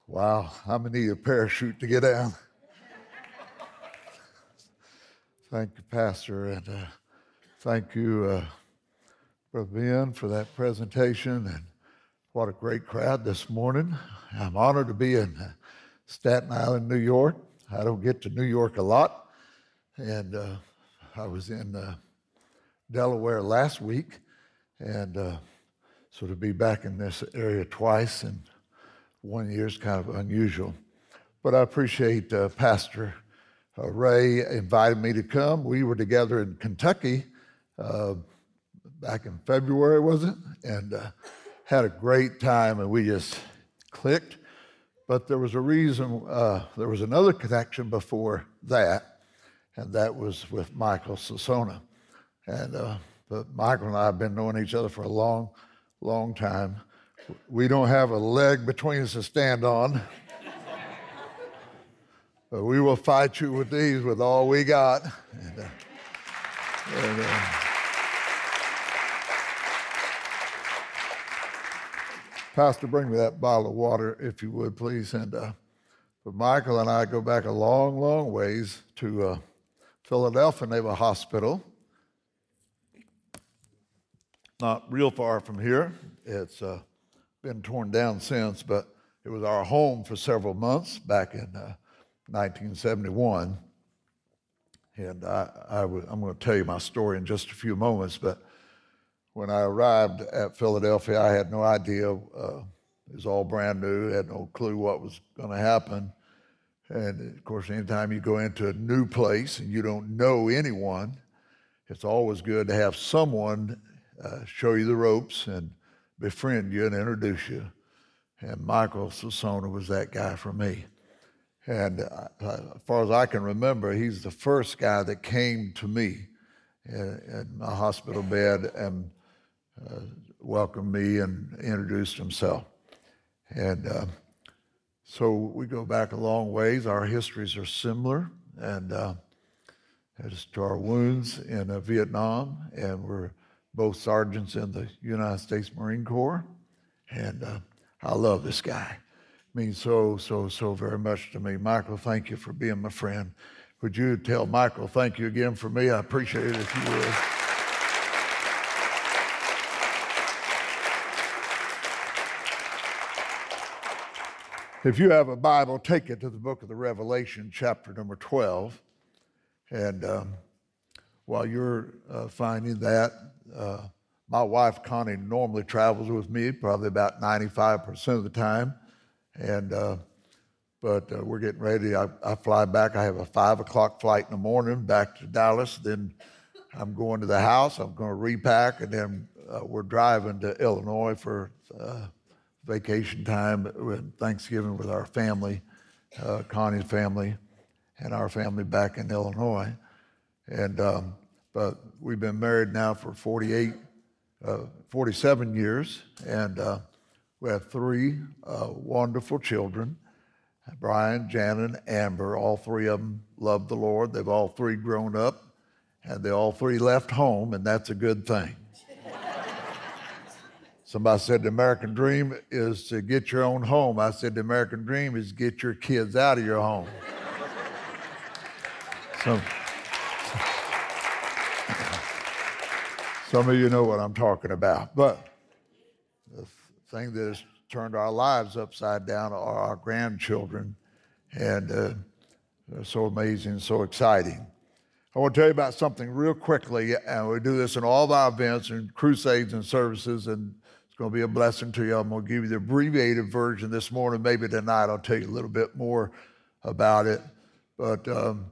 Wow, I'm going to need a parachute to get down. Thank you, Pastor, and thank you, Brother Ben, for that presentation. And what a great crowd this morning. I'm honored to be in Staten Island, New York. I don't get to New York a lot, and I was in Delaware last week, and so to be back in this area twice in 1 year is kind of unusual. But I appreciate Pastor Ray invited me to come. We were together in Kentucky back in February, was it? And had a great time, and we just clicked. But there was a reason, there was another connection before that, and that was with Michael Sasona. And but Michael and I have been knowing each other for a long, long time. We don't have a leg between us to stand on. But we will fight you with these with all we got. Pastor, bring me that bottle of water, if you would, please. And but Michael and I go back a long, long ways to Philadelphia Naval Hospital. Not real far from here. It's been torn down since, but it was our home for several months back in 1971. And I'm going to tell you my story in just a few moments, but when I arrived at Philadelphia, I had no idea. It was all brand new, had no clue what was going to happen. And of course, anytime you go into a new place and you don't know anyone, it's always good to have someone show you the ropes and befriend you and introduce you. And Michael Sasona was that guy for me. And as far as I can remember, he's the first guy that came to me in my hospital bed and welcomed me and introduced himself. And so we go back a long ways. Our histories are similar, and as to our wounds in Vietnam, and we're both sergeants in the United States Marine Corps. And I love this guy. Means so very much to me. Michael, thank you for being my friend. Would you tell Michael thank you again for me? I appreciate it if you would. If you have a Bible, take it to the book of the Revelation, chapter number 12. And while you're finding that, my wife, Connie, normally travels with me probably about 95% of the time. And but we're getting ready. I fly back. I have a 5 o'clock flight in the morning back to Dallas. Then I'm going to the house. I'm going to repack, and then we're driving to Illinois for vacation time with Thanksgiving with our family, Connie's family, and our family back in Illinois. And but we've been married now for 47 years, and we have three wonderful children, Brian, Janet, and Amber. All three of them love the Lord. They've all three grown up, and they all three left home, and that's a good thing. Somebody said the American dream is to get your own home. I said the American dream is to get your kids out of your home. Some of you know what I'm talking about. But the thing that has turned our lives upside down are our grandchildren. And they're so amazing, so exciting. I want to tell you about something real quickly. And we do this in all of our events and crusades and services. And it's going to be a blessing to you. I'm going to give you the abbreviated version this morning. Maybe tonight I'll tell you a little bit more about it. But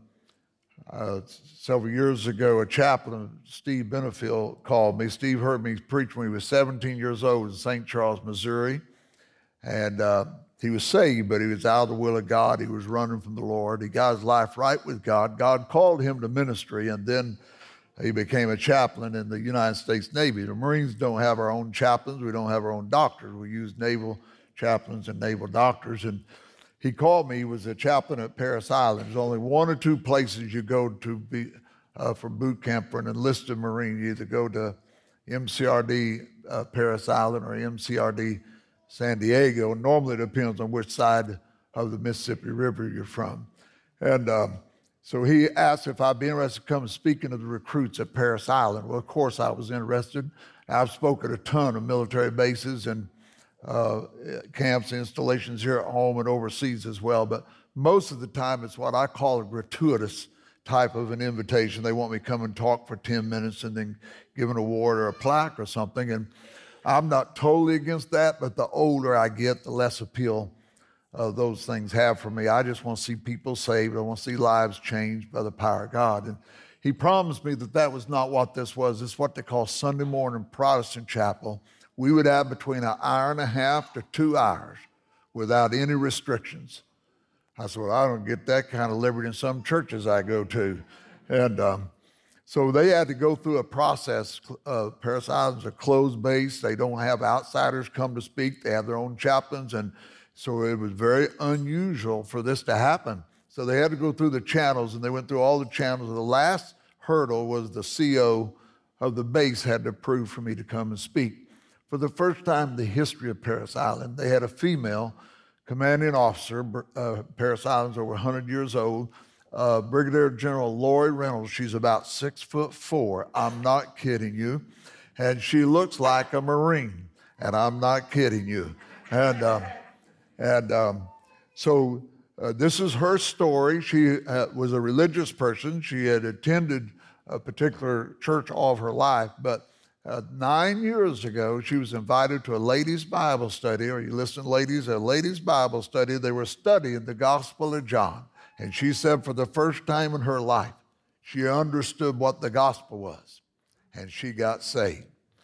several years ago, a chaplain, Steve Benefield, called me. Steve heard me preach when he was 17 years old in St. Charles, Missouri. And he was saved, but he was out of the will of God. He was running from the Lord. He got his life right with God. God called him to ministry, and then he became a chaplain in the United States Navy. The Marines don't have our own chaplains. We don't have our own doctors. We use naval chaplains and naval doctors. And he called me. He was a chaplain at Parris Island. There's only one or two places you go to be for boot camp for an enlisted Marine. You either go to MCRD Parris Island or MCRD San Diego. Normally it depends on which side of the Mississippi River you're from. And so he asked if I'd be interested in coming speaking to the recruits at Parris Island. Well, of course I was interested. I've spoken at a ton of military bases and camps, installations here at home and overseas as well. But most of the time it's what I call a gratuitous type of an invitation. They want me to come and talk for 10 minutes and then give an award or a plaque or something. And I'm not totally against that, but the older I get, the less appeal those things have for me. I just want to see people saved. I want to see lives changed by the power of God. And he promised me that that was not what this was. It's what they call Sunday morning Protestant chapel. We would have between an hour and a half to 2 hours without any restrictions. I said, well, I don't get that kind of liberty in some churches I go to. And so they had to go through a process. Parris Island's a closed base. They don't have outsiders come to speak. They have their own chaplains. And so it was very unusual for this to happen. So they had to go through the channels, and they went through all the channels. The last hurdle was the CO of the base had to approve for me to come and speak. For the first time in the history of Parris Island, they had a female commanding officer. Parris Island's over 100 years old. Brigadier General Lori Reynolds. She's about 6'4". I'm not kidding you. And she looks like a Marine, and I'm not kidding you. So this is her story. She was a religious person. She had attended a particular church all of her life, but 9 years ago, she was invited to a ladies' Bible study. Are you listening, ladies? A ladies' Bible study. They were studying the Gospel of John. And she said for the first time in her life, she understood what the gospel was, and she got saved.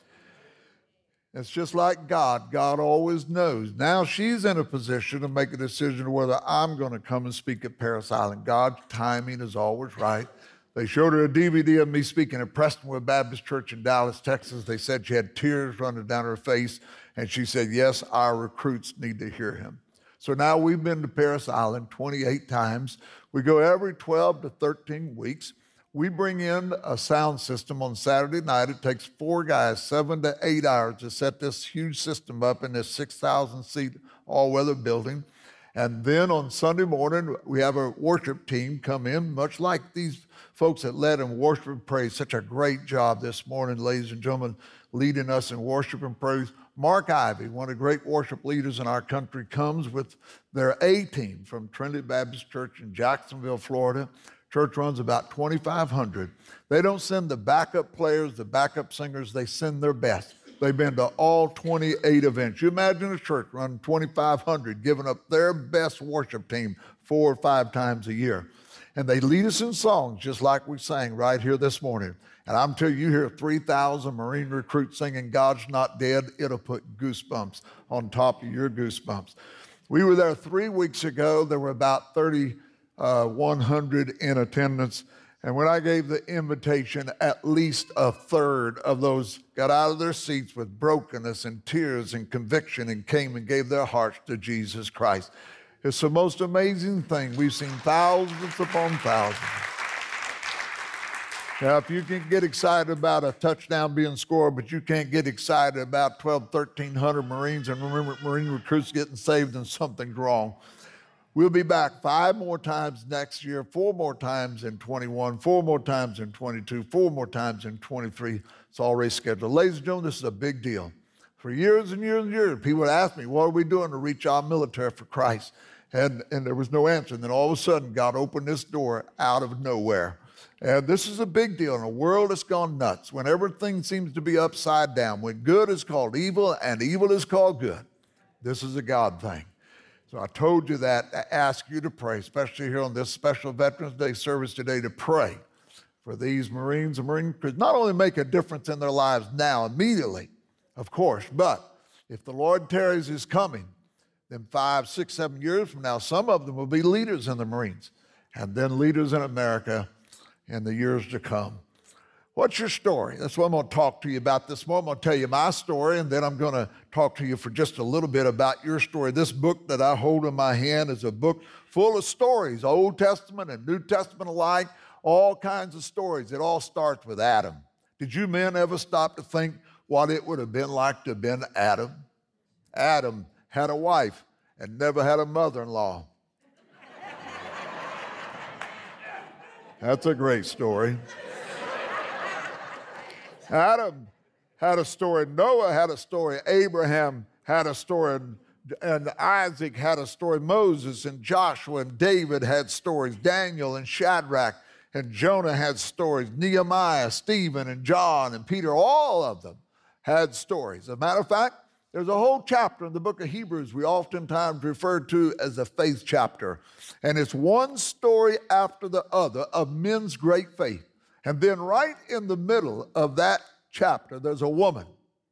It's just like God. God always knows. Now she's in a position to make a decision whether I'm going to come and speak at Parris Island. God's timing is always right. They showed her a DVD of me speaking at Prestonwood Baptist Church in Dallas, Texas. They said she had tears running down her face, and she said, yes, our recruits need to hear him. So now we've been to Parris Island 28 times. We go every 12 to 13 weeks. We bring in a sound system on Saturday night. It takes 4 guys 7 to 8 hours to set this huge system up in this 6,000-seat all-weather building. And then on Sunday morning, we have a worship team come in, much like these folks that led in worship and praise. Such a great job this morning, ladies and gentlemen, leading us in worship and praise. Mark Ivy, one of the great worship leaders in our country, comes with their A-team from Trinity Baptist Church in Jacksonville, Florida. Church runs about 2,500. They don't send the backup players, the backup singers. They send their best. They've been to all 28 events. You imagine a church running 2,500, giving up their best worship team 4 or 5 times a year. And they lead us in songs just like we sang right here this morning. And I'm telling you, you hear 3,000 Marine recruits singing God's Not Dead, it'll put goosebumps on top of your goosebumps. We were there 3 weeks ago. There were about 3,100 in attendance. And when I gave the invitation, at least a third of those got out of their seats with brokenness and tears and conviction and came and gave their hearts to Jesus Christ. It's the most amazing thing. We've seen thousands upon thousands. Now, if you can get excited about a touchdown being scored, but you can't get excited about 1,300 Marines and remember Marine recruits getting saved, then something's wrong. We'll be back 5 more times next year, 4 more times in 21, 4 more times in 22, 4 more times in 23. It's already scheduled. Ladies and gentlemen, this is a big deal. For years and years and years, people would ask me, what are we doing to reach our military for Christ? And there was no answer. And then all of a sudden, God opened this door out of nowhere. And this is a big deal in a world that's gone nuts, when everything seems to be upside down, when good is called evil and evil is called good. This is a God thing. So I told you that to ask you to pray, especially here on this special Veterans Day service today, to pray for these Marines and Marine crews, not only make a difference in their lives now, immediately, of course, but if the Lord tarries his coming, then 5, 6, 7 years from now, some of them will be leaders in the Marines and then leaders in America in the years to come. What's your story? That's what I'm going to talk to you about this morning. I'm going to tell you my story, and then I'm going to talk to you for just a little bit about your story. This book that I hold in my hand is a book full of stories, Old Testament and New Testament alike, all kinds of stories. It all starts with Adam. Did you men ever stop to think what it would have been like to have been Adam? Adam had a wife and never had a mother-in-law. That's a great story. Adam had a story. Noah had a story. Abraham had a story. And Isaac had a story. Moses and Joshua and David had stories. Daniel and Shadrach and Jonah had stories. Nehemiah, Stephen and John and Peter, all of them had stories. As a matter of fact, there's a whole chapter in the book of Hebrews we oftentimes refer to as the faith chapter. And it's one story after the other of men's great faith. And then right in the middle of that chapter, there's a woman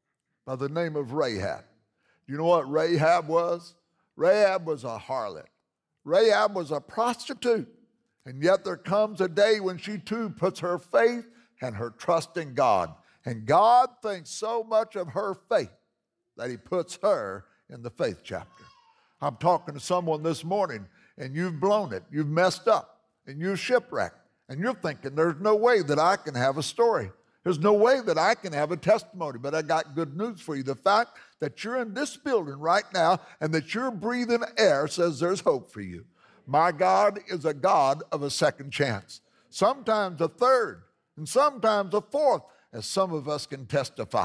by the name of Rahab. You know what Rahab was? Rahab was a harlot. Rahab was a prostitute. And yet there comes a day when she too puts her faith and her trust in God. And God thinks so much of her faith that he puts her in the faith chapter. I'm talking to someone this morning, and you've blown it, you've messed up, and you're shipwrecked, and you're thinking, there's no way that I can have a story. There's no way that I can have a testimony, but I got good news for you. The fact that you're in this building right now and that you're breathing air says there's hope for you. My God is a God of a second chance, sometimes a third, and sometimes a fourth, as some of us can testify.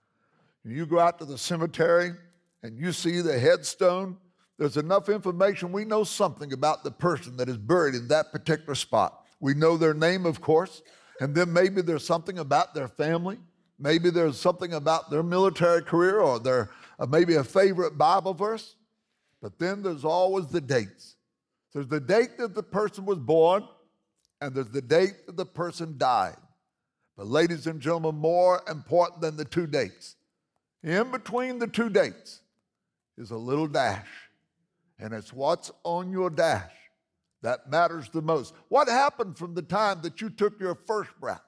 You go out to the cemetery and you see the headstone, there's enough information. We know something about the person that is buried in that particular spot. We know their name, of course, and then maybe there's something about their family. Maybe there's something about their military career or their maybe a favorite Bible verse. But then there's always the dates. There's the date that the person was born, and there's the date that the person died. But ladies and gentlemen, more important than the two dates, in between the two dates is a little dash. And it's what's on your dash that matters the most. What happened from the time that you took your first breath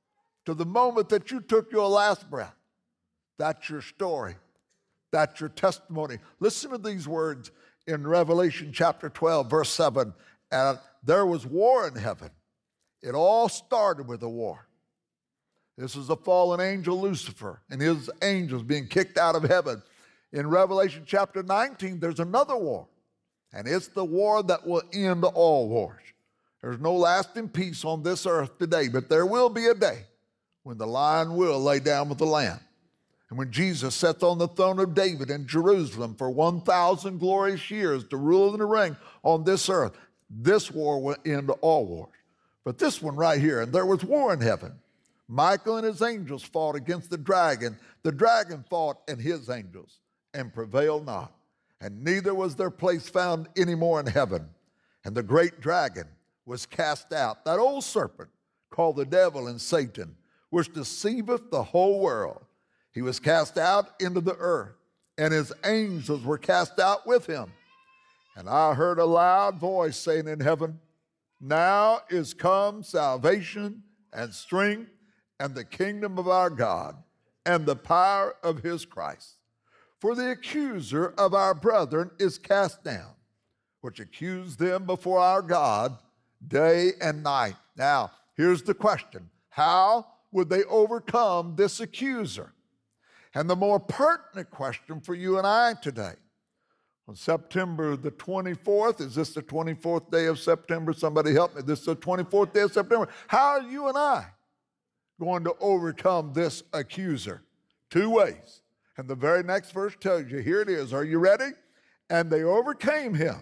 to the moment that you took your last breath? That's your story. That's your testimony. Listen to these words in Revelation chapter 12, verse 7. And there was war in heaven. It all started with a war. This is the fallen angel Lucifer and his angels being kicked out of heaven. In Revelation chapter 19, there's another war. And it's the war that will end all wars. There's no lasting peace on this earth today, but there will be a day when the lion will lay down with the lamb. And when Jesus sits on the throne of David in Jerusalem for 1,000 glorious years to rule and to reign on this earth, this war will end all wars. But this one right here, and there was war in heaven. Michael and his angels fought against the dragon. The dragon fought and his angels and prevailed not. And neither was their place found any more in heaven. And the great dragon was cast out, that old serpent called the devil and Satan, which deceiveth the whole world. He was cast out into the earth, and his angels were cast out with him. And I heard a loud voice saying in heaven, now is come salvation and strength and the kingdom of our God and the power of his Christ. For the accuser of our brethren is cast down, which accused them before our God day and night. Now, here's the question. How would they overcome this accuser? And the more pertinent question for you and I today, on September the 24th, is this the 24th day of September? Somebody help me. This is the 24th day of September. How are you and I going to overcome this accuser? Two ways. And the very next verse tells you, here it is. Are you ready? And they overcame him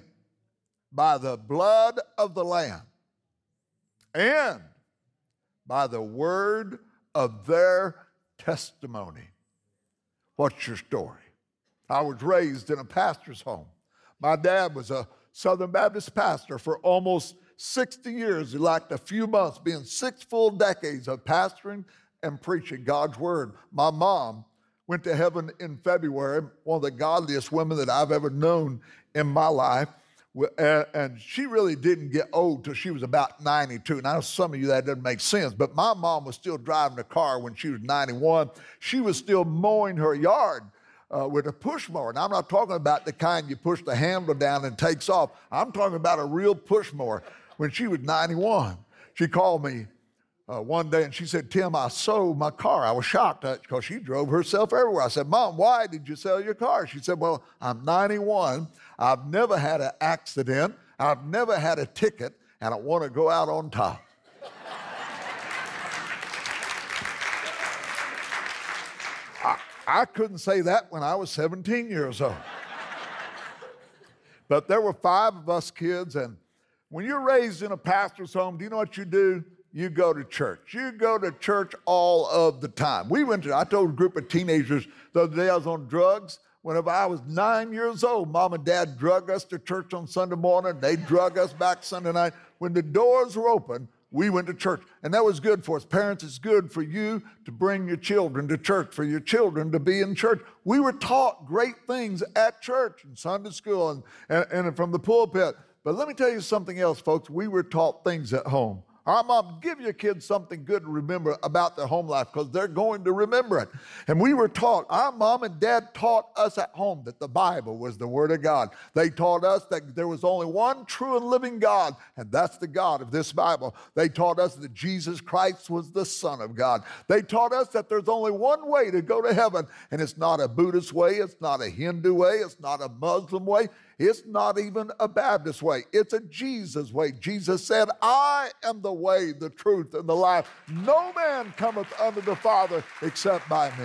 by the blood of the Lamb and by the word of their testimony. What's your story? I was raised in a pastor's home. My dad was a Southern Baptist pastor for almost 60 years. He lacked a few months, being 6 full decades of pastoring and preaching God's word. My mom went to heaven in February, one of the godliest women that I've ever known in my life. And she really didn't get old till she was about 92. Now, some of you, that doesn't make sense, but my mom was still driving a car when she was 91. She was still mowing her yard with a push mower. Now, I'm not talking about the kind you push the handle down and takes off. I'm talking about a real push mower. When she was 91, she called me one day and she said, Tim, I sold my car. I was shocked because she drove herself everywhere. I said, Mom, why did you sell your car? She said, well, I'm 91. I've never had an accident. I've never had a ticket, and I want to go out on top. I couldn't say that when I was 17 years old. But there were 5 of us kids, and when you're raised in a pastor's home, do you know what you do? You go to church. You go to church all of the time. I told a group of teenagers the other day I was on drugs. Whenever I was 9 years old, Mom and Dad drug us to church on Sunday morning. They drug us back Sunday night. When the doors were open, we went to church. And that was good for us. Parents, it's good for you to bring your children to church, for your children to be in church. We were taught great things at church and Sunday school and from the pulpit. But let me tell you something else, folks. We were taught things at home. Our mom, give your kids something good to remember about their home life because they're going to remember it. And we were taught, our mom and dad taught us at home that the Bible was the Word of God. They taught us that there was only one true and living God, and that's the God of this Bible. They taught us that Jesus Christ was the Son of God. They taught us that there's only one way to go to heaven, and it's not a Buddhist way, it's not a Hindu way, it's not a Muslim way, it's not even a Baptist way. It's a Jesus way. Jesus said, I am the way, the truth, and the life. No man cometh unto the Father except by me.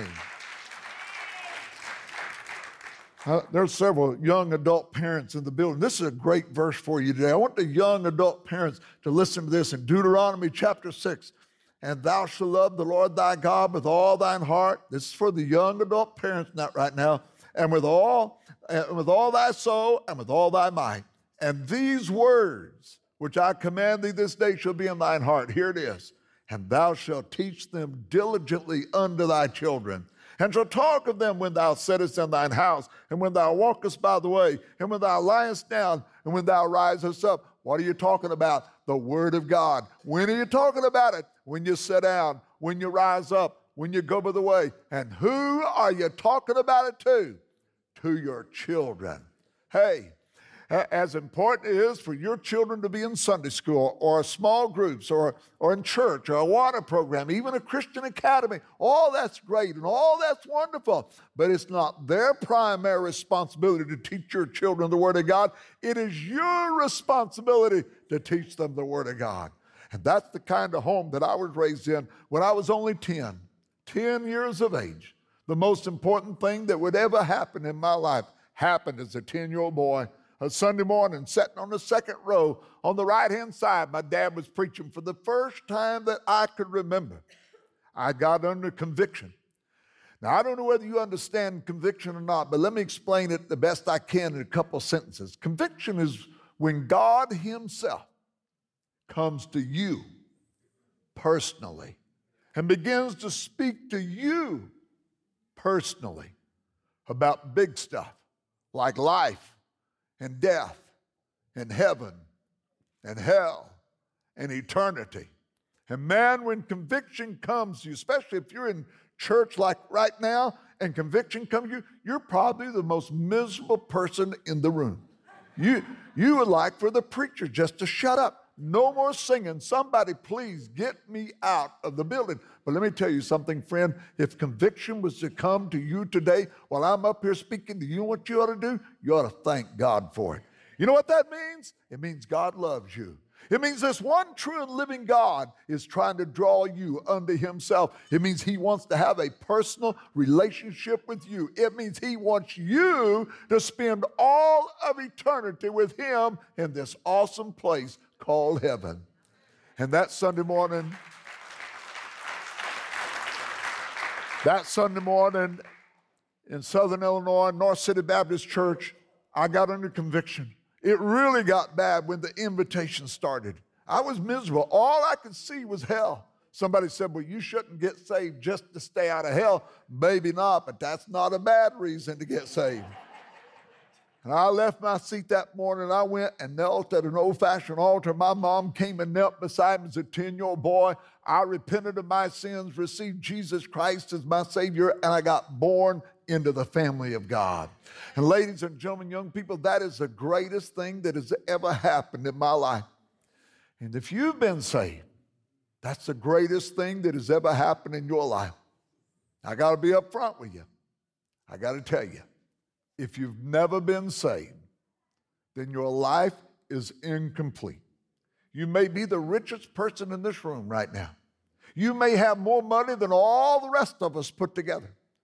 There's several young adult parents in the building. This is a great verse for you today. I want the young adult parents to listen to this in Deuteronomy chapter 6. And thou shalt love the Lord thy God with all thine heart. This is for the young adult parents, not right now. And with all thy soul, and with all thy might. And these words, which I command thee this day, shall be in thine heart. Here it is. And thou shalt teach them diligently unto thy children, and shalt talk of them when thou sittest in thine house, and when thou walkest by the way, and when thou liest down, and when thou risest up. What are you talking about? The Word of God. When are you talking about it? When you sit down, when you rise up, when you go by the way. And who are you talking about it to? To your children. Hey, as important it is for your children to be in Sunday school or small groups or in church or a water program, even a Christian academy, all that's great and all that's wonderful, but it's not their primary responsibility to teach your children the Word of God. It is your responsibility to teach them the Word of God. And that's the kind of home that I was raised in when I was only 10 years of age. The most important thing that would ever happen in my life happened as a 10-year-old boy. A Sunday morning, sitting on the second row on the right-hand side, my dad was preaching for the first time that I could remember. I got under conviction. Now, I don't know whether you understand conviction or not, but let me explain it the best I can in a couple sentences. Conviction is when God Himself comes to you personally and begins to speak to you personally about big stuff like life and death and heaven and hell and eternity. And man, when conviction comes to you, especially if you're in church like right now and conviction comes to you, you're probably the most miserable person in the room. You would like for the preacher just to shut up. No more singing. Somebody please get me out of the building. But let me tell you something, friend. If conviction was to come to you today while I'm up here speaking, do you know what you ought to do? You ought to thank God for it. You know what that means? It means God loves you. It means this one true and living God is trying to draw you unto Himself. It means He wants to have a personal relationship with you. It means He wants you to spend all of eternity with Him in this awesome place called heaven. And that Sunday morning in Southern Illinois, North City Baptist Church, I got under conviction. It really got bad when the invitation started. I was miserable. All I could see was hell. Somebody said, well, you shouldn't get saved just to stay out of hell. Maybe not, but that's not a bad reason to get saved. And I left my seat that morning. I went and knelt at an old-fashioned altar. My mom came and knelt beside me as a 10-year-old boy. I repented of my sins, received Jesus Christ as my Savior, and I got born into the family of God. And ladies and gentlemen, young people, that is the greatest thing that has ever happened in my life. And if you've been saved, that's the greatest thing that has ever happened in your life. I got to be up front with you. I got to tell you, if you've never been saved, then your life is incomplete. You may be the richest person in this room right now. You may have more money than all the rest of us put together.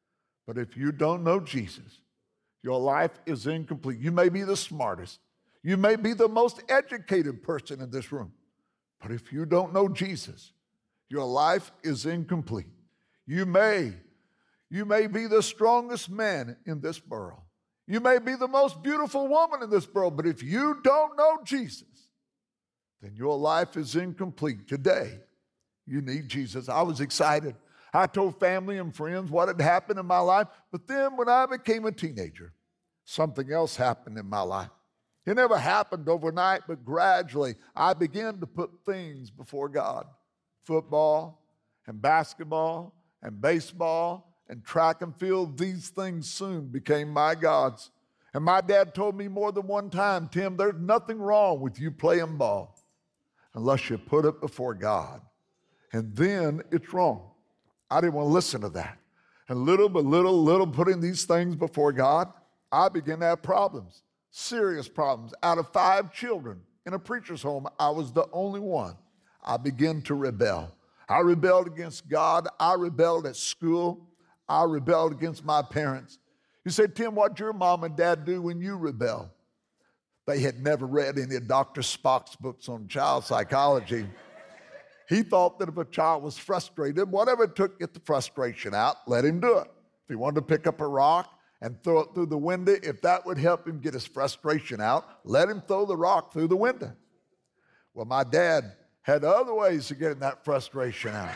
But if you don't know Jesus, your life is incomplete. You may be the smartest. You may be the most educated person in this room. But if you don't know Jesus, your life is incomplete. You may be the strongest man in this world. You may be the most beautiful woman in this world, but if you don't know Jesus, then your life is incomplete. Today, you need Jesus. I was excited. I told family and friends what had happened in my life, but then when I became a teenager, something else happened in my life. It never happened overnight, but gradually I began to put things before God. Football and basketball and baseball and track and field, these things soon became my gods. And my dad told me more than one time, Tim, there's nothing wrong with you playing ball unless you put it before God. And then it's wrong. I didn't want to listen to that. And little by little putting these things before God, I began to have problems, serious problems. Out of 5 children in a preacher's home, I was the only one. I began to rebel. I rebelled against God. I rebelled at school. I rebelled against my parents. You say, Tim, what'd your mom and dad do when you rebelled? They had never read any of Dr. Spock's books on child psychology. He thought that if a child was frustrated, whatever it took to get the frustration out, let him do it. If he wanted to pick up a rock and throw it through the window, if that would help him get his frustration out, let him throw the rock through the window. Well, my dad had other ways of getting that frustration out.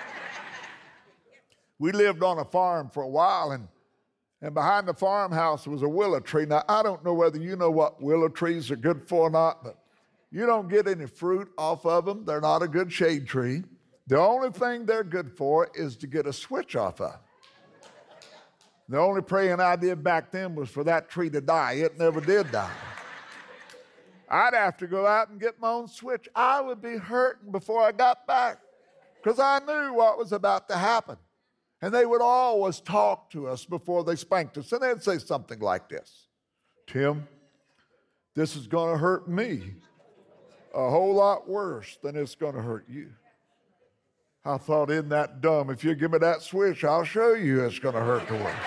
We lived on a farm for a while, and behind the farmhouse was a willow tree. Now, I don't know whether you know what willow trees are good for or not, but you don't get any fruit off of them. They're not a good shade tree. The only thing they're good for is to get a switch off of. The only praying I did back then was for that tree to die. It never did die. I'd have to go out and get my own switch. I would be hurting before I got back because I knew what was about to happen. And they would always talk to us before they spanked us. And they'd say something like this, Tim, this is going to hurt me a whole lot worse than it's going to hurt you. I thought, isn't that dumb? If you give me that switch, I'll show you it's going to hurt the worst.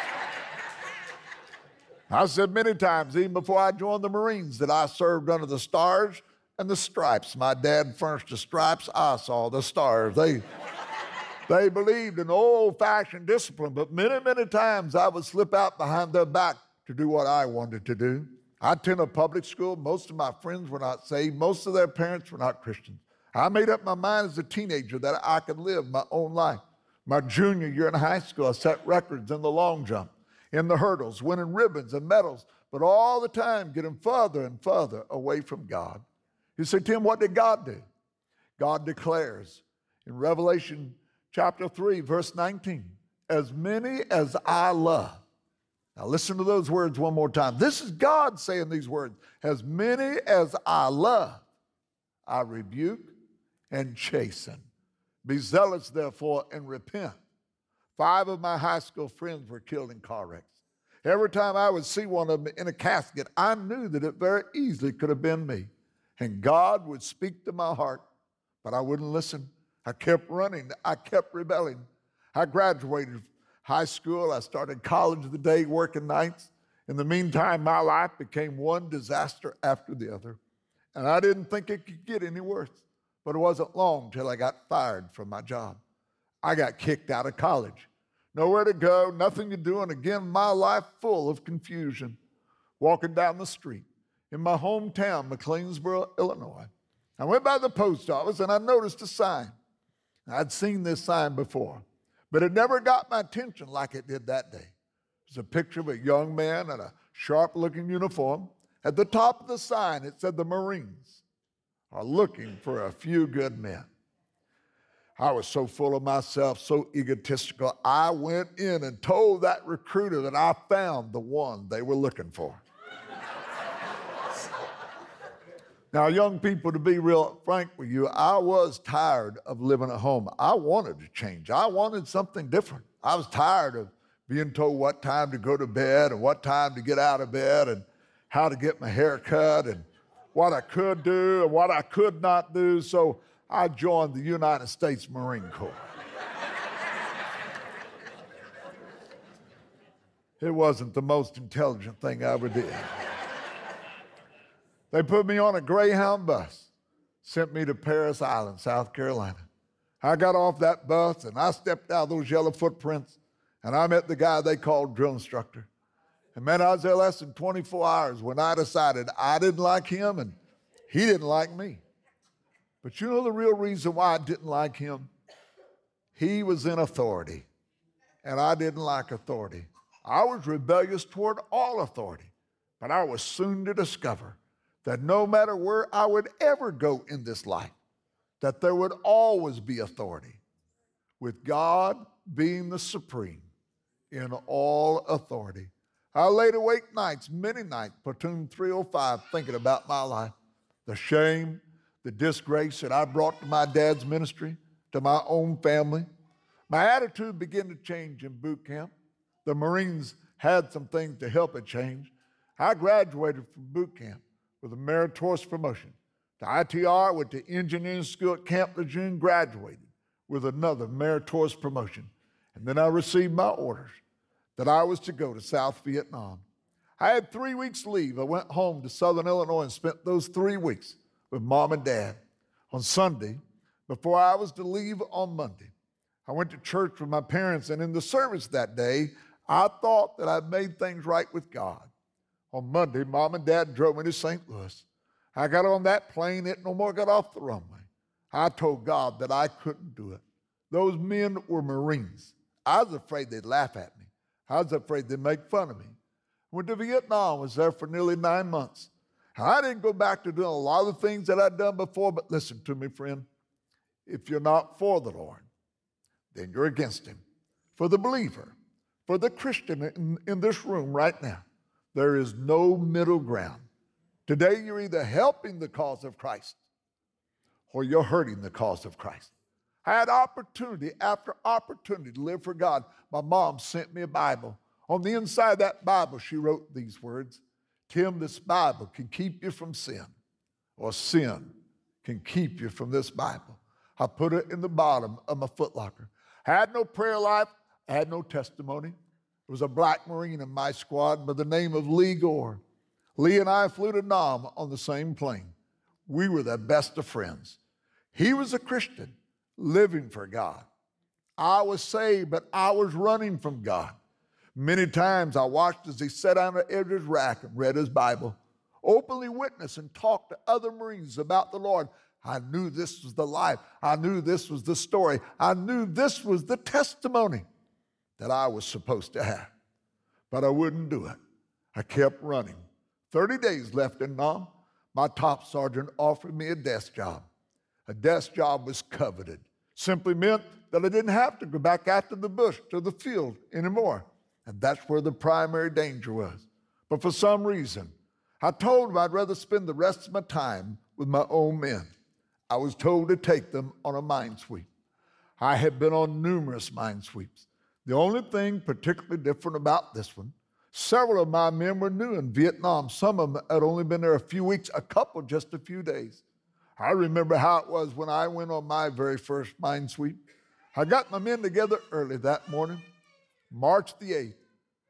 I said many times, even before I joined the Marines, that I served under the stars and the stripes. My dad furnished the stripes. I saw the stars. They believed in old-fashioned discipline, but many times I would slip out behind their back to do what I wanted to do. I attended public school. Most of my friends were not saved. Most of their parents were not Christians. I made up my mind as a teenager that I could live my own life. My junior year in high school, I set records in the long jump, in the hurdles, winning ribbons and medals, but all the time getting further and further away from God. You say, Tim, what did God do? God declares in Revelation chapter 3, verse 19, as many as I love. Now listen to those words one more time. This is God saying these words. As many as I love, I rebuke and chasten. Be zealous, therefore, and repent. 5 of my high school friends were killed in car wrecks. Every time I would see one of them in a casket, I knew that it very easily could have been me. And God would speak to my heart, but I wouldn't listen. I kept running. I kept rebelling. I graduated high school. I started college the day, working nights. In the meantime, my life became one disaster after the other. And I didn't think it could get any worse. But it wasn't long till I got fired from my job. I got kicked out of college. Nowhere to go, nothing to do, and again, my life full of confusion. Walking down the street in my hometown, McLeansboro, Illinois. I went by the post office and I noticed a sign. I'd seen this sign before, but it never got my attention like it did that day. It was a picture of a young man in a sharp-looking uniform. At the top of the sign, it said the Marines are looking for a few good men. I was so full of myself, so egotistical, I went in and told that recruiter that I found the one they were looking for. Now, young people, to be real frank with you, I was tired of living at home. I wanted to change. I wanted something different. I was tired of being told what time to go to bed and what time to get out of bed and how to get my hair cut and what I could do and what I could not do. So I joined the United States Marine Corps. It wasn't the most intelligent thing I ever did. They put me on a Greyhound bus, sent me to Parris Island, South Carolina. I got off that bus and I stepped out of those yellow footprints and I met the guy they called drill instructor. And man, I was there less than 24 hours when I decided I didn't like him and he didn't like me. But you know the real reason why I didn't like him? He was in authority and I didn't like authority. I was rebellious toward all authority, but I was soon to discover that no matter where I would ever go in this life, that there would always be authority, with God being the supreme in all authority. I laid awake nights, many nights, platoon 305, thinking about my life, the shame, the disgrace that I brought to my dad's ministry, to my own family. My attitude began to change in boot camp. The Marines had some things to help it change. I graduated from boot camp with a meritorious promotion to ITR, went to engineering school at Camp Lejeune, graduated with another meritorious promotion. And then I received my orders that I was to go to South Vietnam. I had 3 weeks leave. I went home to Southern Illinois and spent those 3 weeks with Mom and Dad. On Sunday, before I was to leave on Monday, I went to church with my parents, and in the service that day, I thought that I'd made things right with God. On Monday, Mom and Dad drove me to St. Louis. I got on that plane, it no more got off the runway. I told God that I couldn't do it. Those men were Marines. I was afraid they'd laugh at me. I was afraid they'd make fun of me. Went to Vietnam, was there for nearly 9 months. I didn't go back to doing a lot of the things that I'd done before, but listen to me, friend. If you're not for the Lord, then you're against him. For the believer, for the Christian in this room right now, there is no middle ground. Today, you're either helping the cause of Christ or you're hurting the cause of Christ. I had opportunity after opportunity to live for God. My mom sent me a Bible. On the inside of that Bible, she wrote these words, Tim, this Bible can keep you from sin, or sin can keep you from this Bible. I put it in the bottom of my footlocker. I had no prayer life. I had no testimony. There was a black Marine in my squad by the name of Lee Gore. Lee and I flew to Nam on the same plane. We were the best of friends. He was a Christian, living for God. I was saved, but I was running from God. Many times I watched as he sat on the edge of his rack and read his Bible, openly witnessed and talked to other Marines about the Lord. I knew this was the life. I knew this was the story. I knew this was the testimony that I was supposed to have. But I wouldn't do it. I kept running. 30 days left in Nam. My top sergeant offered me a desk job. A desk job was coveted. Simply meant that I didn't have to go back out to the bush, to the field anymore. And that's where the primary danger was. But for some reason, I told him I'd rather spend the rest of my time with my own men. I was told to take them on a mine sweep. I had been on numerous mine sweeps. The only thing particularly different about this one, several of my men were new in Vietnam. Some of them had only been there a few weeks, a couple just a few days. I remember how it was when I went on my very first mine sweep. I got my men together early that morning, March the 8th,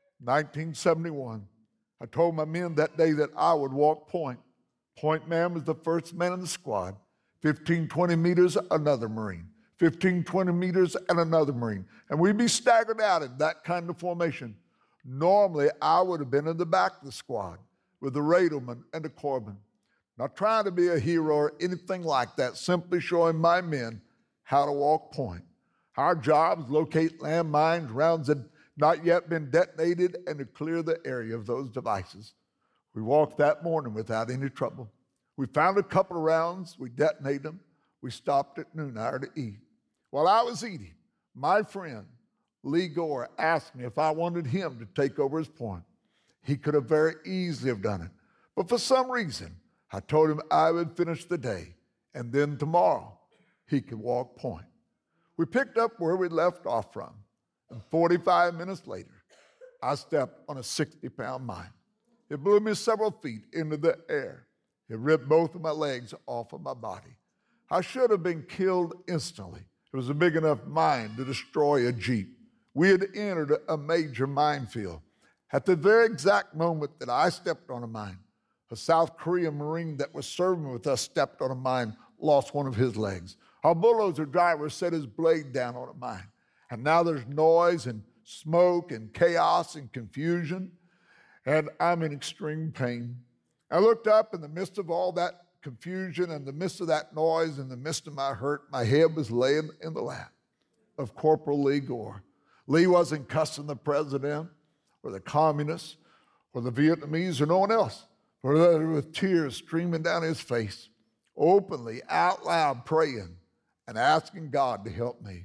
1971. I told my men that day that I would walk point. Point man was the first man in the squad. 15, 20 meters, another Marine. 15, 20 meters, and another Marine. And we'd be staggered out in that kind of formation. Normally, I would have been in the back of the squad with the radarman and the corpsman. Not trying to be a hero or anything like that, simply showing my men how to walk point. Our job is locate landmines, rounds that not yet been detonated, and to clear the area of those devices. We walked that morning without any trouble. We found a couple of rounds, we detonated them, we stopped at noon hour to eat. While I was eating, my friend Lee Gore asked me if I wanted him to take over his point. He could have very easily have done it, but for some reason, I told him I would finish the day, and then tomorrow he could walk point. We picked up where we left off from, and 45 minutes later, I stepped on a 60-pound mine. It blew me several feet into the air. It ripped both of my legs off of my body. I should have been killed instantly. It was a big enough mine to destroy a Jeep. We had entered a major minefield. At the very exact moment that I stepped on a mine, a South Korean Marine that was serving with us stepped on a mine, lost one of his legs. Our bulldozer driver set his blade down on a mine. And now there's noise and smoke and chaos and confusion, and I'm in extreme pain. I looked up in the midst of all that confusion, in the midst of that noise, in the midst of my hurt, my head was laying in the lap of Corporal Lee Gore. Lee wasn't cussing the president or the communists or the Vietnamese or no one else, but with tears streaming down his face, openly, out loud praying and asking God to help me.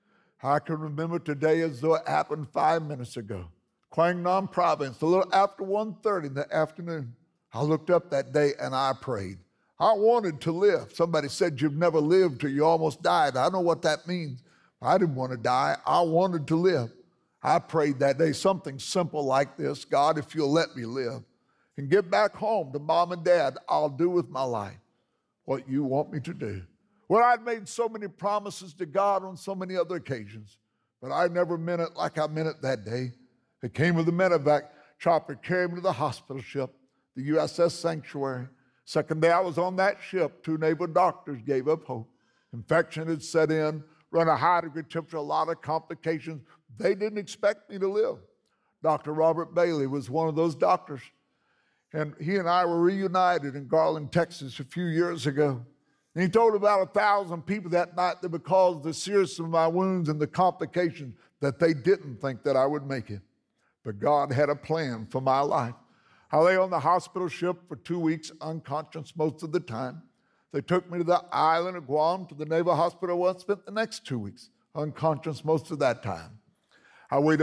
I can remember today as though it happened 5 minutes ago. Quang Nam province, a little after 1:30 in the afternoon. I looked up that day and I prayed. I wanted to live. Somebody said, you've never lived till you almost died. I know what that means. I didn't want to die. I wanted to live. I prayed that day something simple like this: God, if you'll let me live and get back home to mom and dad, I'll do with my life what you want me to do. Well, I'd made so many promises to God on so many other occasions, but I never meant it like I meant it that day. It came with the medevac chopper, carried me to the hospital ship, the USS Sanctuary. Second day I was on that ship, 2 naval doctors gave up hope. Infection had set in, run a high degree temperature, a lot of complications. They didn't expect me to live. Dr. Robert Bailey was one of those doctors. And he and I were reunited in Garland, Texas a few years ago. And he told about 1,000 people that night that because of the seriousness of my wounds and the complications that they didn't think that I would make it. But God had a plan for my life. I lay on the hospital ship for 2 weeks, unconscious most of the time. They took me to the island of Guam, to the Naval Hospital, where I spent the next 2 weeks, unconscious most of that time. I weighed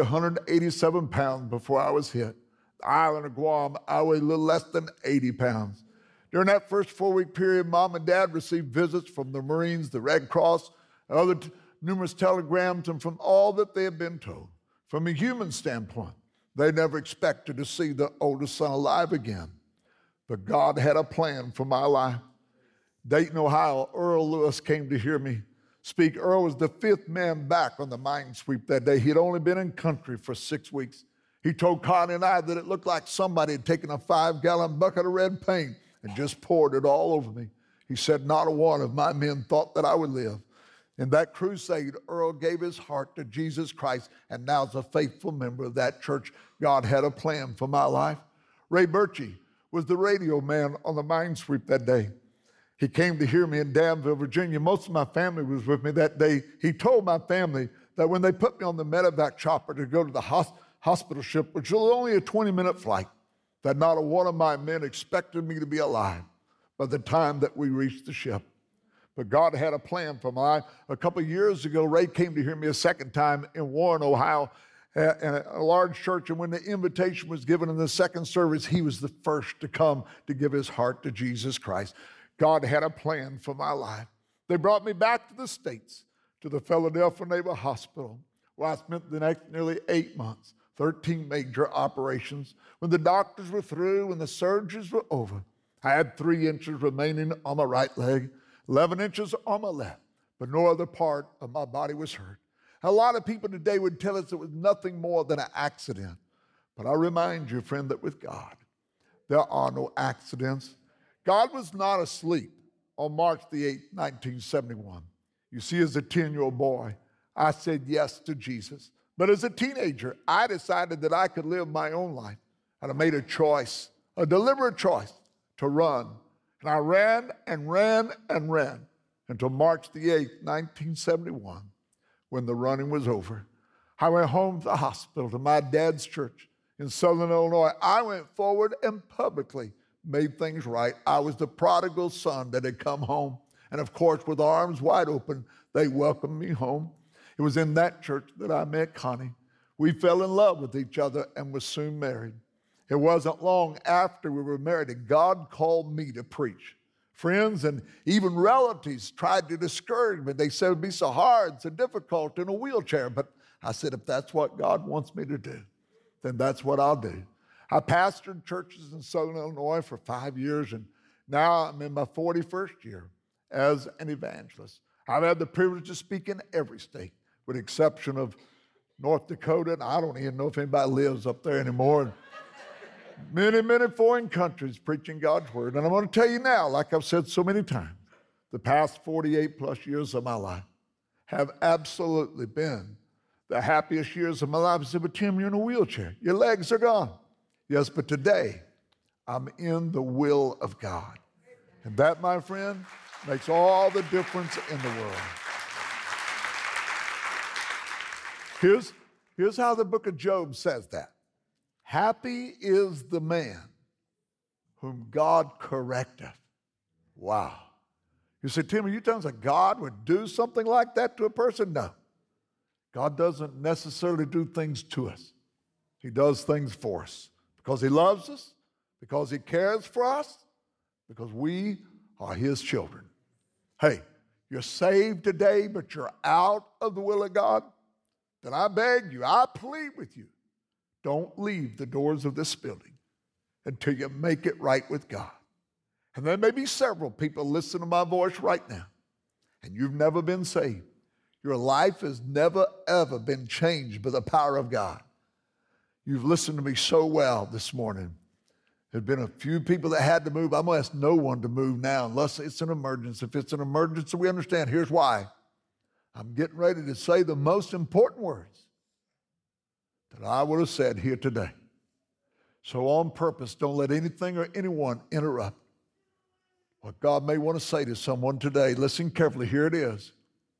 187 pounds before I was hit. The island of Guam, I weighed a little less than 80 pounds. During that first 4-week period, Mom and Dad received visits from the Marines, the Red Cross, and other numerous telegrams, and from all that they had been told. From a human standpoint, they never expected to see the oldest son alive again. But God had a plan for my life. Dayton, Ohio, Earl Lewis came to hear me speak. Earl was the 5th man back on the mine sweep that day. He had only been in country for 6 weeks. He told Connie and I that it looked like somebody had taken a 5-gallon bucket of red paint and just poured it all over me. He said, not a one of my men thought that I would live. In that crusade, Earl gave his heart to Jesus Christ, and now is a faithful member of that church. God had a plan for my life. Ray Birchie was the radio man on the mine sweep that day. He came to hear me in Danville, Virginia. Most of my family was with me that day. He told my family that when they put me on the medevac chopper to go to the hospital ship, which was only a 20-minute flight, that not a one of my men expected me to be alive by the time that we reached the ship. But God had a plan for my life. A couple of years ago, Ray came to hear me a second time in Warren, Ohio, in a large church, and when the invitation was given in the second service, he was the first to come to give his heart to Jesus Christ. God had a plan for my life. They brought me back to the States, to the Philadelphia Naval Hospital, where I spent the next nearly 8 months, 13 major operations. When the doctors were through, when the surgeries were over, I had 3 inches remaining on my right leg, 11 inches on my left, but no other part of my body was hurt. A lot of people today would tell us it was nothing more than an accident. But I remind you, friend, that with God, there are no accidents. God was not asleep on March the 8th, 1971. You see, as a 10-year-old boy, I said yes to Jesus. But as a teenager, I decided that I could live my own life. And I made a choice, a deliberate choice, to run. And I ran and ran and ran until March the 8th, 1971, when the running was over. I went home to the hospital, to my dad's church in Southern Illinois. I went forward and publicly made things right. I was the prodigal son that had come home. And of course, with arms wide open, they welcomed me home. It was in that church that I met Connie. We fell in love with each other and were soon married. It wasn't long after we were married that God called me to preach. Friends and even relatives tried to discourage me. They said it would be so hard, so difficult in a wheelchair. But I said, if that's what God wants me to do, then that's what I'll do. I pastored churches in Southern Illinois for 5 years, and now I'm in my 41st year as an evangelist. I've had the privilege to speak in every state, with the exception of North Dakota, and I don't even know if anybody lives up there anymore. Many, many foreign countries preaching God's word. And I'm going to tell you now, like I've said so many times, the past 48 plus years of my life have absolutely been the happiest years of my life. I said, but Tim, you're in a wheelchair. Your legs are gone. Yes, but today I'm in the will of God. And that, my friend, makes all the difference in the world. Here's how the book of Job says that. Happy is the man whom God correcteth. Wow. You say, Tim, are you telling us that God would do something like that to a person? No. God doesn't necessarily do things to us. He does things for us because he loves us, because he cares for us, because we are his children. Hey, you're saved today, but you're out of the will of God, then I beg you, I plead with you, don't leave the doors of this building until you make it right with God. And there may be several people listening to my voice right now, and you've never been saved. Your life has never, ever been changed by the power of God. You've listened to me so well this morning. There's been a few people that had to move. I'm going to ask no one to move now unless it's an emergency. If it's an emergency, we understand. Here's why. I'm getting ready to say the most important words that I would have said here today. So on purpose, don't let anything or anyone interrupt what God may want to say to someone today. Listen carefully. Here it is.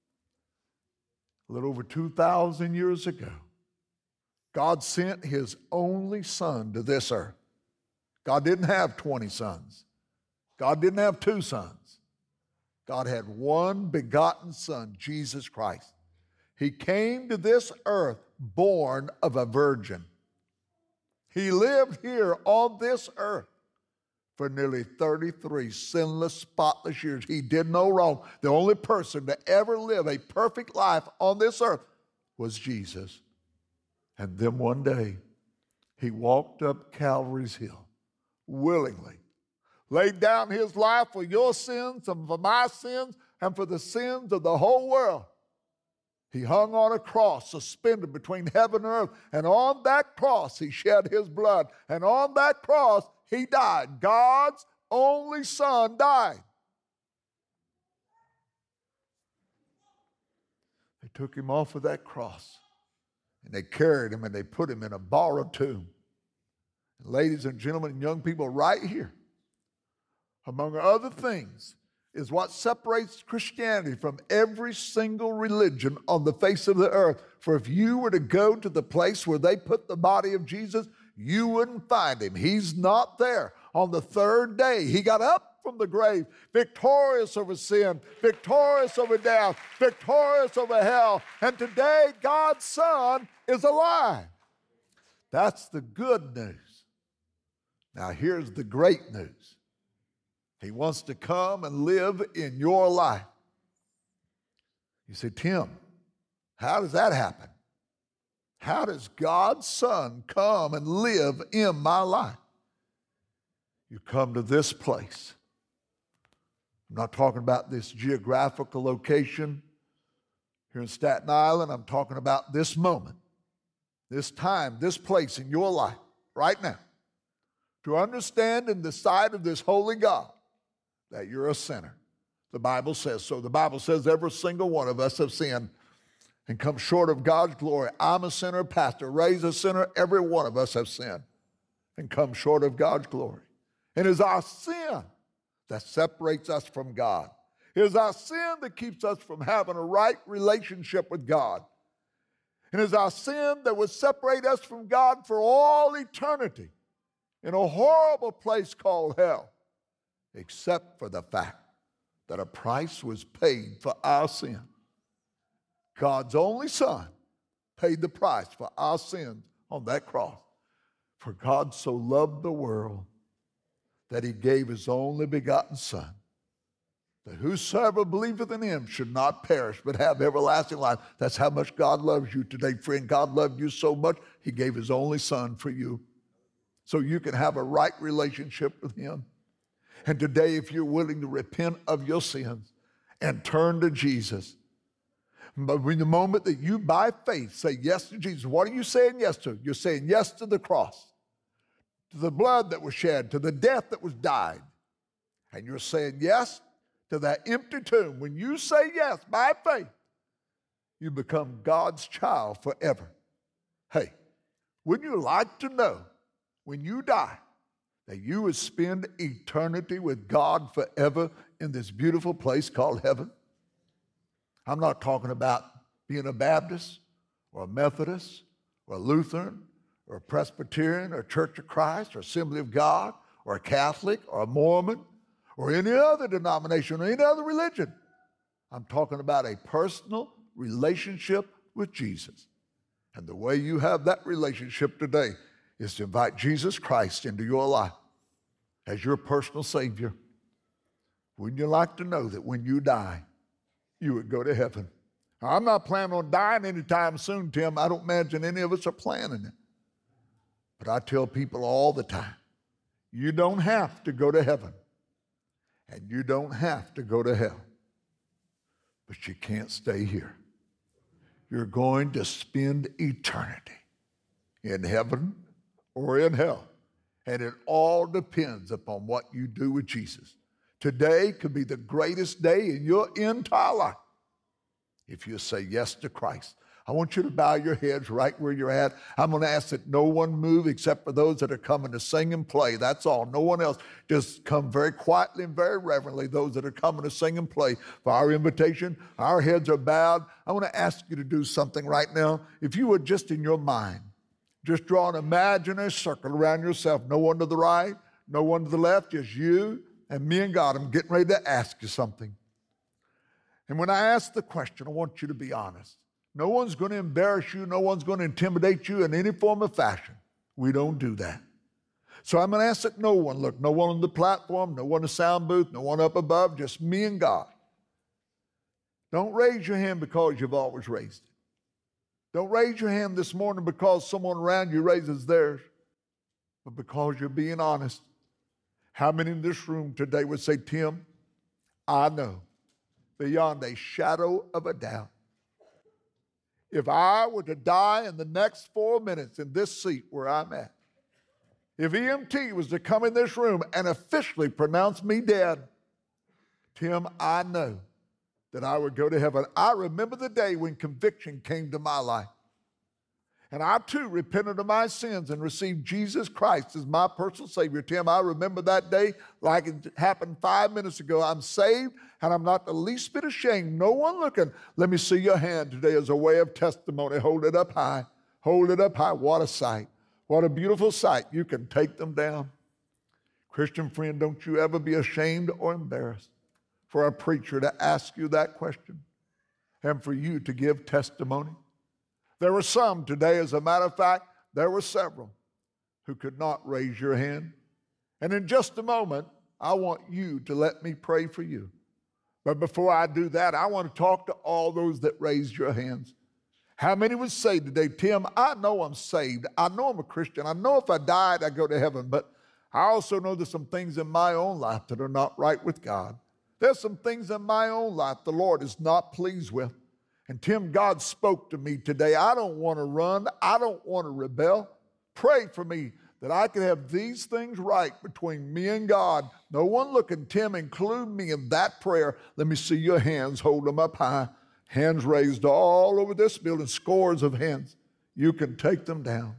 A little over 2,000 years ago, God sent his only son to this earth. God didn't have 20 sons. God didn't have 2 sons. God had one begotten son, Jesus Christ. He came to this earth born of a virgin. He lived here on this earth for nearly 33 sinless, spotless years. He did no wrong. The only person to ever live a perfect life on this earth was Jesus. And then one day, he walked up Calvary's hill willingly, laid down his life for your sins and for my sins and for the sins of the whole world. He hung on a cross suspended between heaven and earth, and on that cross he shed his blood, and on that cross he died. God's only son died. They took him off of that cross, and they carried him and they put him in a borrowed tomb. And ladies and gentlemen and young people, right here, among other things, is what separates Christianity from every single religion on the face of the earth. For if you were to go to the place where they put the body of Jesus, you wouldn't find him. He's not there. On the third day, he got up from the grave, victorious over sin, victorious over death, victorious over hell. And today, God's Son is alive. That's the good news. Now, here's the great news. He wants to come and live in your life. You say, Tim, how does that happen? How does God's Son come and live in my life? You come to this place. I'm not talking about this geographical location here in Staten Island. I'm talking about this moment, this time, this place in your life right now. To understand in the sight of this holy God that you're a sinner. The Bible says so. The Bible says every single one of us have sinned and come short of God's glory. I'm a sinner, pastor. Ray's a sinner. Every one of us have sinned and come short of God's glory. And it's our sin that separates us from God. It is our sin that keeps us from having a right relationship with God. And it is our sin that would separate us from God for all eternity in a horrible place called hell, except for the fact that a price was paid for our sin. God's only Son paid the price for our sins on that cross. For God so loved the world that he gave his only begotten Son, that whosoever believeth in him should not perish but have everlasting life. That's how much God loves you today, friend. God loved you so much, he gave his only Son for you so you can have a right relationship with him. And today, if you're willing to repent of your sins and turn to Jesus, But in the moment that you, by faith, say yes to Jesus, what are you saying yes to? You're saying yes to the cross, to the blood that was shed, to the death that was died. And you're saying yes to that empty tomb. When you say yes by faith, you become God's child forever. Hey, wouldn't you like to know when you die that you would spend eternity with God forever in this beautiful place called heaven? I'm not talking about being a Baptist or a Methodist or a Lutheran or a Presbyterian or a Church of Christ or Assembly of God or a Catholic or a Mormon or any other denomination or any other religion. I'm talking about a personal relationship with Jesus. And the way you have that relationship today is to invite Jesus Christ into your life as your personal Savior. Wouldn't you like to know that when you die, you would go to heaven? I'm not planning on dying anytime soon, Tim. I don't imagine any of us are planning it. But I tell people all the time, you don't have to go to heaven, and you don't have to go to hell, but you can't stay here. You're going to spend eternity in heaven or in hell, and it all depends upon what you do with Jesus. Today could be the greatest day in your entire life if you say yes to Christ. I want you to bow your heads right where you're at. I'm going to ask that no one move except for those that are coming to sing and play. That's all. No one else. Just come very quietly and very reverently, those that are coming to sing and play for our invitation. Our heads are bowed. I want to ask you to do something right now. If you would just in your mind, just draw an imaginary circle around yourself. No one to the right, no one to the left, just you and me and God. I'm getting ready to ask you something. And when I ask the question, I want you to be honest. No one's going to embarrass you. No one's going to intimidate you in any form or fashion. We don't do that. So I'm going to ask that no one, look, no one on the platform, no one in the sound booth, no one up above, just me and God. Don't raise your hand because you've always raised it. Don't raise your hand this morning because someone around you raises theirs, but because you're being honest. How many in this room today would say, Tim, I know beyond a shadow of a doubt, if I were to die in the next 4 minutes in this seat where I'm at, if EMT was to come in this room and officially pronounce me dead, Tim, I know that I would go to heaven. I remember the day when conviction came to my life. And I too repented of my sins and received Jesus Christ as my personal Savior. Tim, I remember that day like it happened 5 minutes ago. I'm saved and I'm not the least bit ashamed. No one looking. Let me see your hand today as a way of testimony. Hold it up high. Hold it up high. What a sight. What a beautiful sight. You can take them down. Christian friend, don't you ever be ashamed or embarrassed for a preacher to ask you that question and for you to give testimony. There were some today, as a matter of fact, there were several who could not raise your hand. And in just a moment, I want you to let me pray for you. But before I do that, I want to talk to all those that raised your hands. How many would say today, Tim, I know I'm saved. I know I'm a Christian. I know if I died, I go to heaven. But I also know there's some things in my own life that are not right with God. There's some things in my own life the Lord is not pleased with. And Tim, God spoke to me today. I don't want to run. I don't want to rebel. Pray for me that I can have these things right between me and God. No one looking. Tim, include me in that prayer. Let me see your hands. Hold them up high. Hands raised all over this building. Scores of hands. You can take them down.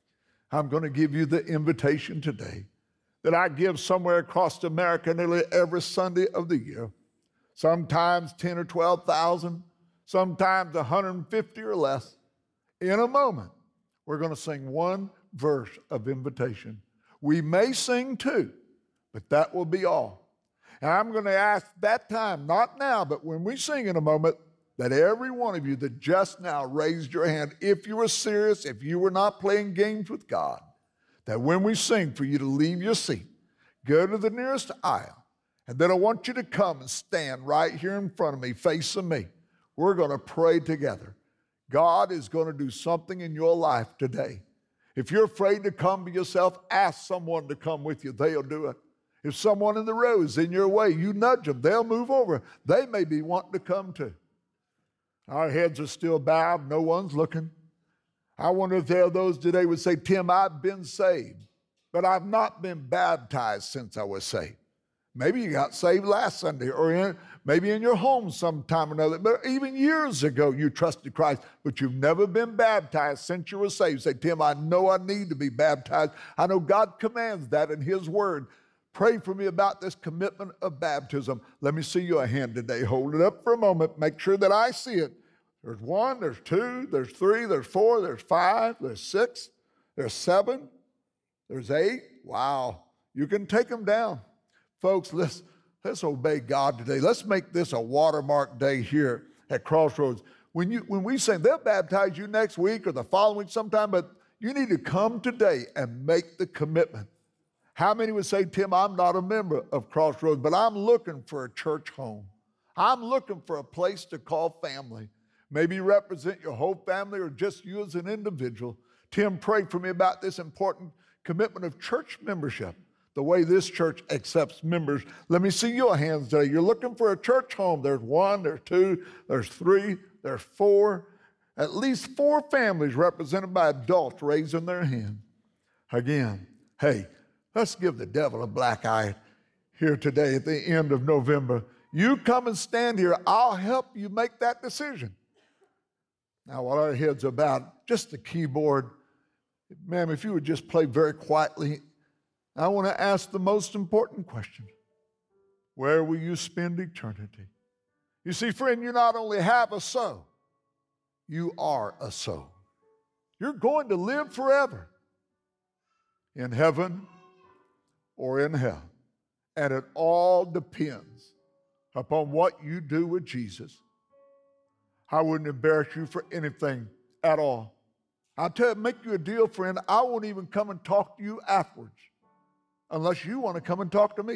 I'm going to give you the invitation today that I give somewhere across America nearly every Sunday of the year. Sometimes 10 or 12,000. Sometimes 150 or less. In a moment, we're going to sing one verse of invitation. We may sing two, but that will be all. And I'm going to ask that time, not now, but when we sing in a moment, that every one of you that just now raised your hand, if you were serious, if you were not playing games with God, that when we sing for you to leave your seat, go to the nearest aisle, and then I want you to come and stand right here in front of me, facing me. We're going to pray together. God is going to do something in your life today. If you're afraid to come by yourself, ask someone to come with you. They'll do it. If someone in the row is in your way, you nudge them. They'll move over. They may be wanting to come too. Our heads are still bowed. No one's looking. I wonder if there are those today who would say, Tim, I've been saved, but I've not been baptized since I was saved. Maybe you got saved last Sunday, or maybe in your home sometime or another. But even years ago, you trusted Christ, but you've never been baptized since you were saved. Say, Tim, I know I need to be baptized. I know God commands that in His Word. Pray for me about this commitment of baptism. Let me see your hand today. Hold it up for a moment. Make sure that I see it. There's 1, there's 2, there's 3, there's 4, there's 5, there's 6, there's 7, there's 8. Wow. You can take them down. Folks, let's obey God today. Let's make this a watermark day here at Crossroads. When we say they'll baptize you next week or the following week sometime, but you need to come today and make the commitment. How many would say, Tim, I'm not a member of Crossroads, but I'm looking for a church home. I'm looking for a place to call family. Maybe you represent your whole family or just you as an individual. Tim, pray for me about this important commitment of church membership, the way this church accepts members. Let me see your hands today. You're looking for a church home. There's 1, there's 2, there's 3, there's 4. At least 4 families represented by adults raising their hand. Again, hey, let's give the devil a black eye here today at the end of November. You come and stand here. I'll help you make that decision. Now, while our heads are bowed, just the keyboard. Ma'am, if you would just play very quietly, I want to ask the most important question. Where will you spend eternity? You see, friend, you not only have a soul, you are a soul. You're going to live forever in heaven or in hell. And it all depends upon what you do with Jesus. I wouldn't embarrass you for anything at all. I'll tell you, make you a deal, friend. I won't even come and talk to you afterwards unless you want to come and talk to me.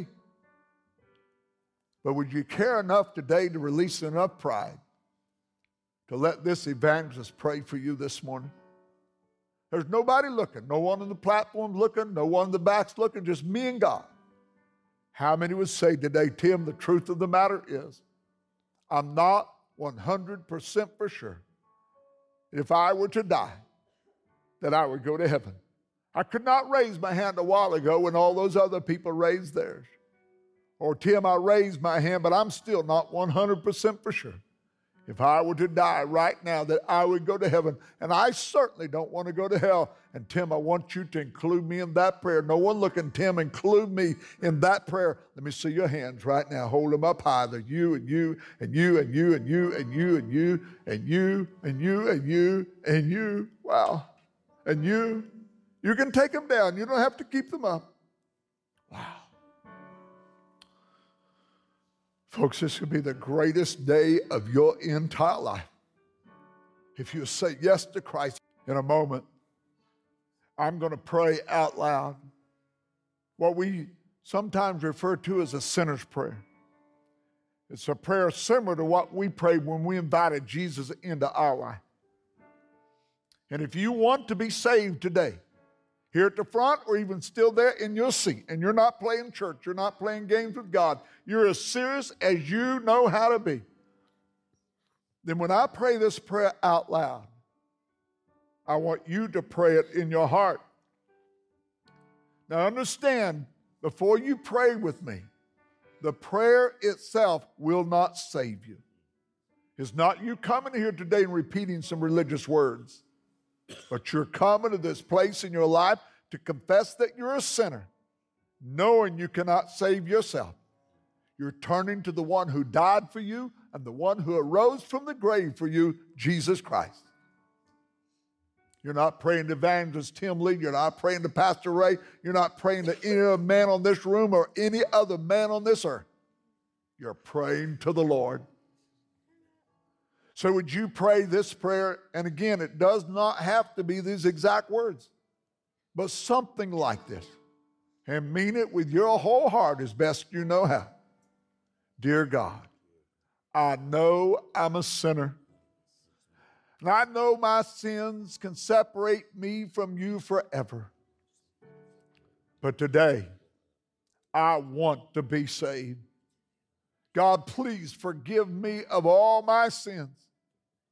But would you care enough today to release enough pride to let this evangelist pray for you this morning? There's nobody looking. No one on the platform looking. No one in the back's looking. Just me and God. How many would say today, Tim, the truth of the matter is, I'm not 100% for sure if I were to die that I would go to heaven. I could not raise my hand a while ago when all those other people raised theirs. Or Tim, I raised my hand, but I'm still not 100% for sure if I were to die right now that I would go to heaven. And I certainly don't want to go to hell. And Tim, I want you to include me in that prayer. No one looking, Tim, include me in that prayer. Let me see your hands right now. Hold them up high. They're you and you and you and you and you and you and you and you and you and you and you. Wow. And you. You can take them down. You don't have to keep them up. Wow. Folks, this could be the greatest day of your entire life. If you say yes to Christ in a moment, I'm going to pray out loud what we sometimes refer to as a sinner's prayer. It's a prayer similar to what we prayed when we invited Jesus into our life. And if you want to be saved today, here at the front or even still there in your seat, and you're not playing church, you're not playing games with God, you're as serious as you know how to be, then when I pray this prayer out loud, I want you to pray it in your heart. Now understand, before you pray with me, the prayer itself will not save you. It's not you coming here today and repeating some religious words. But you're coming to this place in your life to confess that you're a sinner, knowing you cannot save yourself. You're turning to the one who died for you and the one who arose from the grave for you, Jesus Christ. You're not praying to Evangelist Tim Lee. You're not praying to Pastor Ray. You're not praying to any other man on this room or any other man on this earth. You're praying to the Lord. So would you pray this prayer? And again, it does not have to be these exact words, but something like this. And mean it with your whole heart as best you know how. Dear God, I know I'm a sinner. And I know my sins can separate me from you forever. But today, I want to be saved. God, please forgive me of all my sins.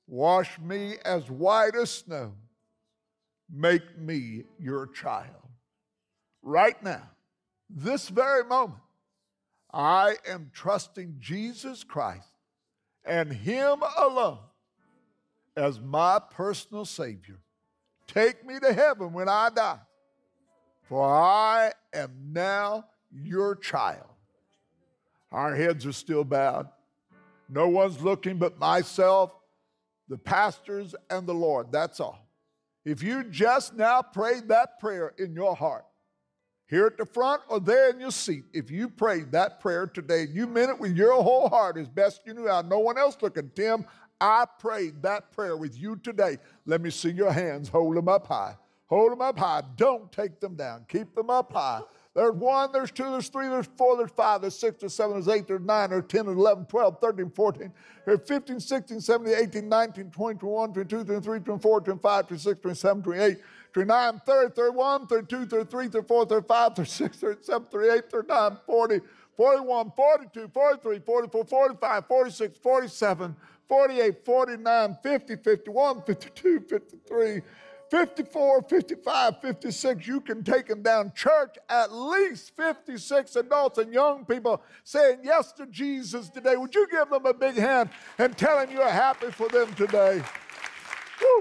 Wash me as white as snow. Make me your child. Right now, this very moment, I am trusting Jesus Christ and Him alone as my personal Savior. Take me to heaven when I die, for I am now your child. Our heads are still bowed. No one's looking but myself, the pastors, and the Lord. That's all. If you just now prayed that prayer in your heart, here at the front or there in your seat, if you prayed that prayer today, you meant it with your whole heart as best you knew how, no one else looking. Tim, I prayed that prayer with you today. Let me see your hands. Hold them up high. Hold them up high. Don't take them down. Keep them up high. There's 1, there's 2, there's 3, there's 4, there's 5, there's 6, there's 7, there's 8, there's 9, there's 10, there's 11, 12, 13, 14, there's 15, 16, 17, 18, 19, 20, 21, 22, 23, 24, 25, 26, 27, 28, 29, 30, 31, 32, 33, 34, 35, 36, 37, 38, 39, 40, 41, 42, 43, 44, 45, 46, 47, 48, 49, 50, 51, 52, 53, 54, 55, 56, you can take them down. Church, at least 56 adults and young people saying yes to Jesus today. Would you give them a big hand and tell them you're happy for them today? Woo.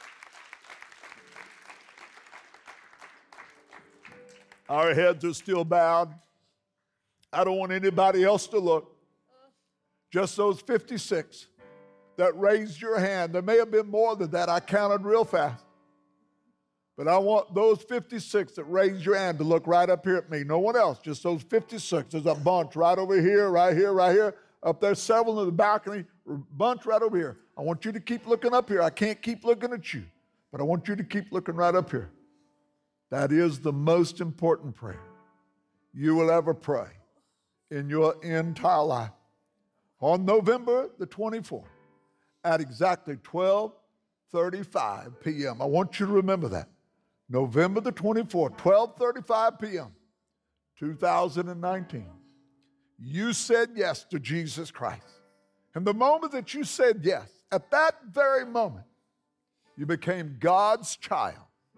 Our heads are still bowed. I don't want anybody else to look. Just those 56 that raised your hand. There may have been more than that. I counted real fast. But I want those 56 that raised your hand to look right up here at me. No one else, just those 56. There's a bunch right over here, right here, right here. Up there, several in the balcony, bunch right over here. I want you to keep looking up here. I can't keep looking at you, but I want you to keep looking right up here. That is the most important prayer you will ever pray in your entire life. On November the 24th, at exactly 12:35 p.m. I want you to remember that. November the 24th, 12:35 p.m., 2019. You said yes to Jesus Christ. And the moment that you said yes, at that very moment, you became God's child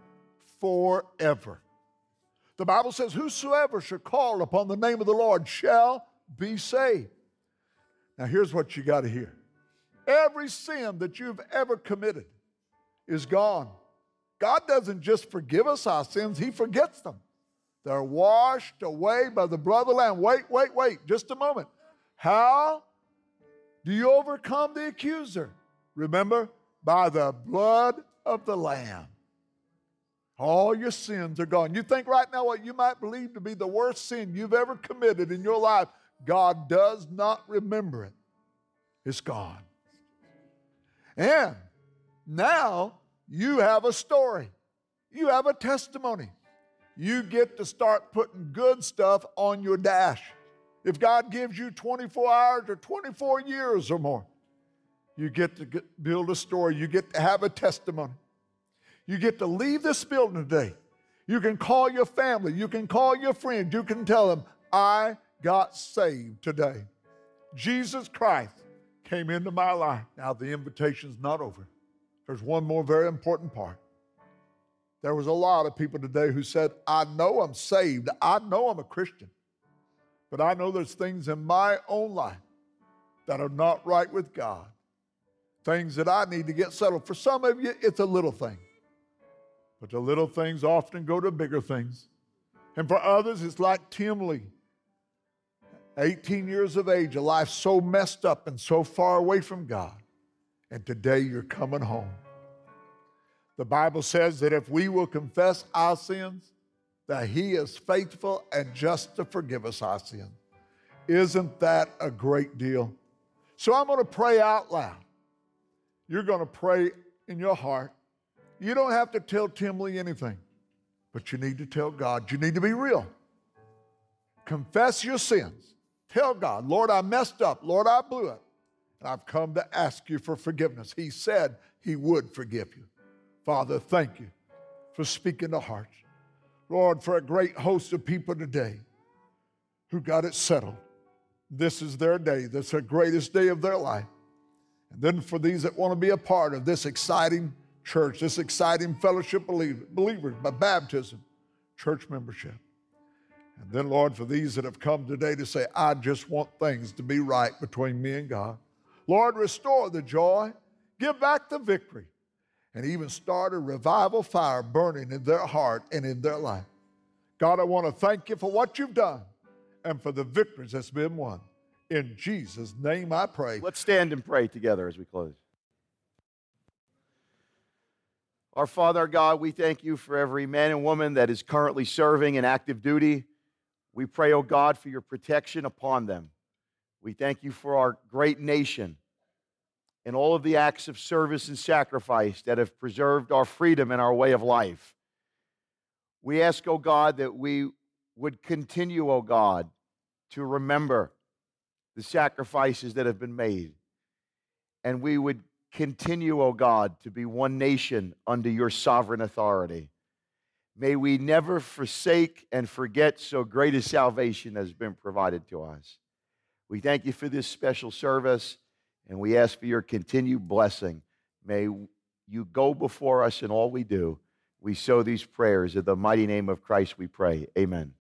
forever. The Bible says, whosoever shall call upon the name of the Lord shall be saved. Now here's what you got to hear. Every sin that you've ever committed is gone. God doesn't just forgive us our sins, He forgets them. They're washed away by the blood of the Lamb. Wait, just a moment. How do you overcome the accuser? Remember, by the blood of the Lamb. All your sins are gone. You think right now what you might believe to be the worst sin you've ever committed in your life, God does not remember it. It's gone. And now you have a story. You have a testimony. You get to start putting good stuff on your dash. If God gives you 24 hours or 24 years or more, you get to build a story. You get to have a testimony. You get to leave this building today. You can call your family. You can call your friends. You can tell them, I got saved today. Jesus Christ came into my life. Now the invitation's not over. There's one more very important part. There was a lot of people today who said, I know I'm saved. I know I'm a Christian. But I know there's things in my own life that are not right with God. Things that I need to get settled. For some of you, it's a little thing. But the little things often go to bigger things. And for others, it's like Tim Lee. 18 years of age, a life so messed up and so far away from God. And today you're coming home. The Bible says that if we will confess our sins, that He is faithful and just to forgive us our sins. Isn't that a great deal? So I'm going to pray out loud. You're going to pray in your heart. You don't have to tell Tim Lee anything, but you need to tell God. You need to be real. Confess your sins. Tell God, Lord, I messed up. Lord, I blew it. And I've come to ask you for forgiveness. He said He would forgive you. Father, thank you for speaking to hearts. Lord, for a great host of people today who got it settled. This is their day. This is the greatest day of their life. And then for these that want to be a part of this exciting church, this exciting fellowship believers by baptism, church membership. And then, Lord, for these that have come today to say, I just want things to be right between me and God. Lord, restore the joy, give back the victory, and even start a revival fire burning in their heart and in their life. God, I want to thank you for what you've done and for the victories that's been won. In Jesus' name I pray. Let's stand and pray together as we close. Our Father, our God, we thank you for every man and woman that is currently serving in active duty. We pray, oh God, for your protection upon them. We thank you for our great nation and all of the acts of service and sacrifice that have preserved our freedom and our way of life. We ask, oh God, that we would continue, oh God, to remember the sacrifices that have been made. And we would continue, oh God, to be one nation under your sovereign authority. May we never forsake and forget so great a salvation has been provided to us. We thank you for this special service, and we ask for your continued blessing. May you go before us in all we do. We sow these prayers in the mighty name of Christ we pray. Amen.